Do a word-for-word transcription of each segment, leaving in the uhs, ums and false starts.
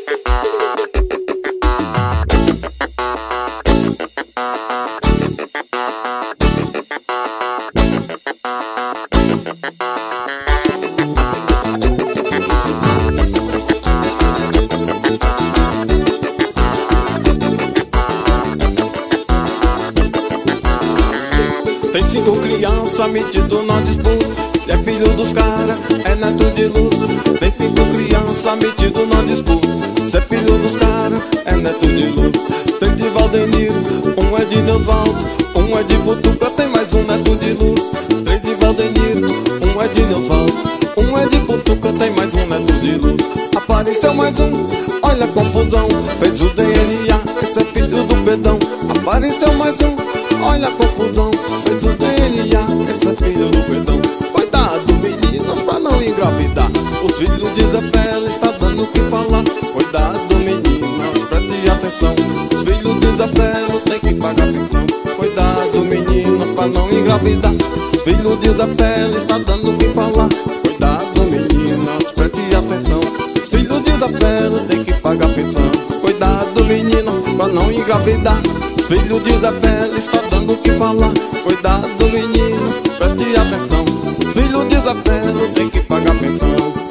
Tem cinco crianças metido na disputa. Se é filho dos cara, é neto de luz. Tem cinco crianças metido na disputa. Se é filho dos cara, é neto de luz. Tem de Valdenir, um é de Neusvaldo, um é de Butuca, tem mais um neto de luz. Três de Valdenir, um é de Neusvaldo, um é de Butuca, tem mais um neto de luz. Apareceu mais um, olha a confusão, fez o D N A, esse é filho do Pedão. Apareceu mais um, olha a confusão, fez o D N A, esse é filho do Pedão. Cuidado, meninas, pra não engravidar. Os filhos de Zé Félix está dando o que falar. Cuidado, meninas, preste atenção. Os filhos de Zé Félix tem que pagar pensão. Cuidado, meninas, pra não engravidar. Os filhos de Zé Félix está dando o que falar. Cuidado, meninas, preste atenção. Os filhos de Zé Félix tem que pagar pensão. Cuidado, meninas, pra não engravidar. Os filhos de Zé Félix está dando o que falar. Cuidado, meninos, preste atenção. Os filhos de Zé Félix tem que pagar pensão.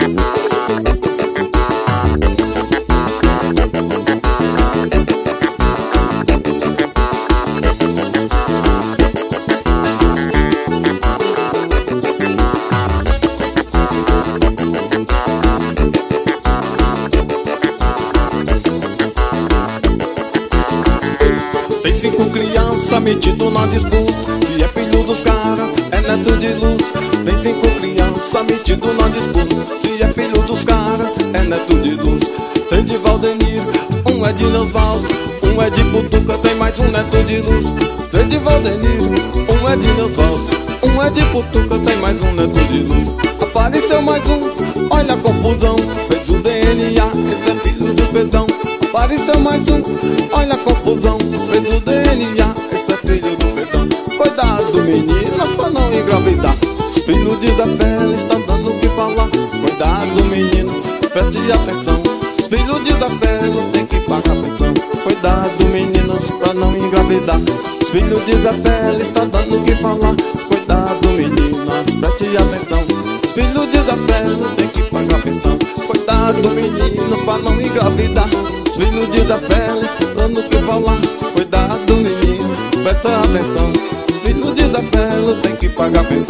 Tem cinco crianças metido na disputa. Se é filho dos cara, é neto de luz. Tem cinco crianças metido na disputa. Se é filho dos cara, é neto de luz. Tem de Valdenir, um é de Neusvaldo, um é de Butuca, tem mais um neto de luz. Tem de Valdenir, um é de Neusvaldo, um é de Butuca, tem mais um neto de luz. Apareceu mais um, olha a confusão, fez o D N A, esse é filho do Pedão. Apareceu mais um, olha a confusão, fez o D N A, esse é filho do Pedão. Cuidado, meninas, pra não engravidar. Os filhos de Zé Félix estão dando o que falar. Cuidado, menino, preste atenção. Os filhos de Zé Félix tem que pagar pensão. Cuidado, meninas, pra não engravidar. Os filhos de Zé Félix estão dando o que falar. Cuidado, meninas, preste atenção. Os filhos de Zé Félix tem que pagar pensão. Cuidado, menino, pra não engravidar. Os filhos de Zé Félix dando o que falar. Cuidado, menino, presta atenção. Os filhos de Zé Félix tem que pagar pensão.